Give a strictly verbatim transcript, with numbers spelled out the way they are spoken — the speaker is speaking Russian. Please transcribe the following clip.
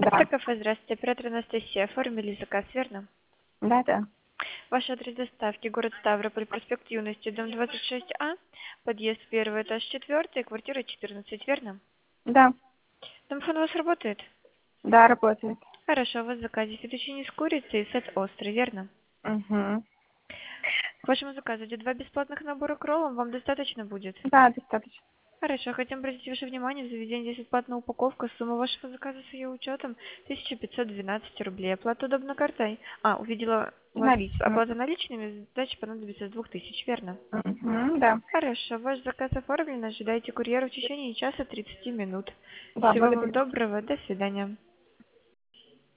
Да, Это кафе, здравствуйте, оператор Анастасия. Оформили заказ, верно? да, да, Ваш адрес доставки, город Ставрополь, проспект Юности, дом двадцать шесть А, подъезд первый, этаж четвертый, квартира четырнадцать, верно? да, Домофон у вас работает? да, работает. Хорошо, у вас в заказе фетучини с курицей и сет острый, верно? Угу. К вашему заказу идет два бесплатных набора к роллам, вам достаточно будет? Да, достаточно. Хорошо, хотим обратить ваше внимание, в заведении здесь бесплатная упаковка, сумма вашего заказа с ее учетом тысяча пятьсот двенадцать рублей. Оплата удобно картой. А, увидела у вас Наличными. оплата наличными, сдача понадобится с двух тысяч, верно? Угу, да. Хорошо, ваш заказ оформлен, ожидайте курьера в течение часа тридцати минут. Да, Всего вам благодарю. доброго, до свидания.